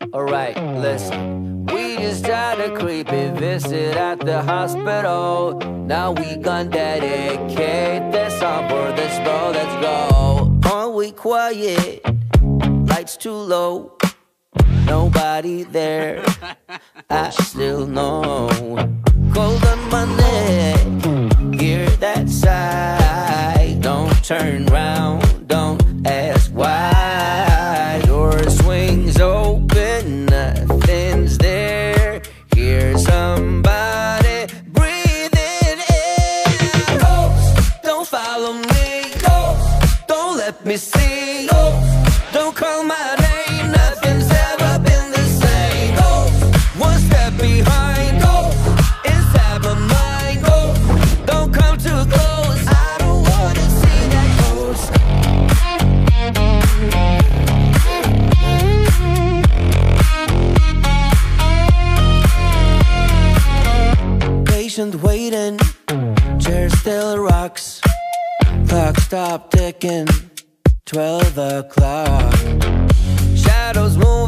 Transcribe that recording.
Alright, listen. We just had a creepy visit at the hospital. Now we gon' dedicate this song for this bro, let's go. Are we quiet? Lights too low. Nobody there. I still know. Cold on my neck. Hear that sigh. Don't turn round. Don't ask why. Door swings open. Nothing's there. Hear somebody breathing in. Ghost, don't follow me. Ghost, don't let me see. Ghost, don't call my name. Nothing's ever been the same. Ghost, one step behind. Ghost, inside my mind. Ghost, don't come too close. I don't wanna see that ghost. Patient waiting, chair still rocks. Clock stopped ticking, 12 o'clock. Shadows move